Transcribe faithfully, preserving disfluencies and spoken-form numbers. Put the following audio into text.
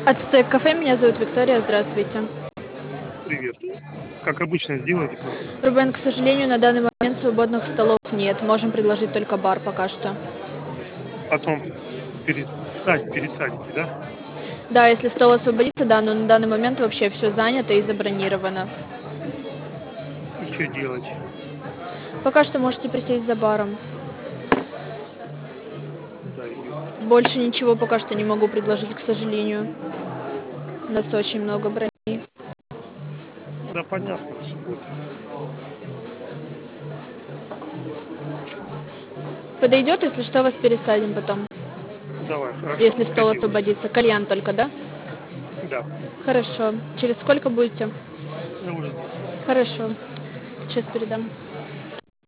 Ацтек кафе, меня зовут Виктория, здравствуйте. Привет. Как обычно, сделайте, пожалуйста. Рубен, к сожалению, на данный момент свободных столов нет, можем предложить только бар пока что. Потом пересадь, пересадите, да? Да, если стол освободится, да, но на данный момент вообще все занято и забронировано. И что делать? Пока что можете присесть за баром. Куда ее? Больше ничего пока что не могу предложить, к сожалению. У нас очень много броней. Да, понятно, в субботу. Подойдет, если что, вас пересадим потом. Давай, хорошо, Если стол приходи. освободится. Кальян только, да? Да, Хорошо. Через сколько будете? я уже здесь. Хорошо. Сейчас передам.